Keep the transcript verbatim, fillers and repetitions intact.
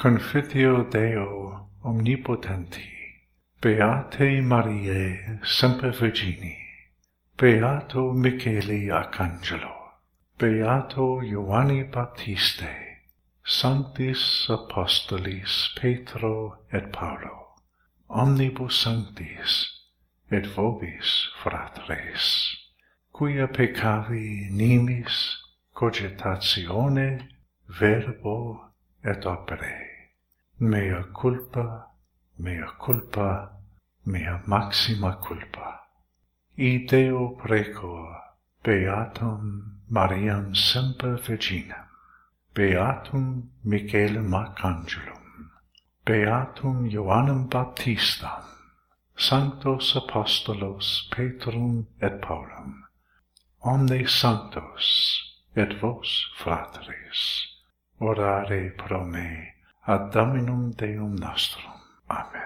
Confitio Deo omnipotenti, Beate Mariae semper Virgini, Beato Micheli Arcangelo, Beato Ioanni Baptiste, Sanctis Apostolis Petro et Paulo, omnibus sanctis, et vobis fratres, quia peccavi nimis cogitatione, verbo et opere, mea culpa, mea culpa, mea maxima culpa. I Deo precor, beatum Mariam semper Virginem, beatum Michaelem Arcangelum, beatum Ioannem Baptistam, sanctos apostolos Petrum et Paulum, omnes sanctos, et vos, fratres, orare pro me ad Dominum Deum nostrum. Amen.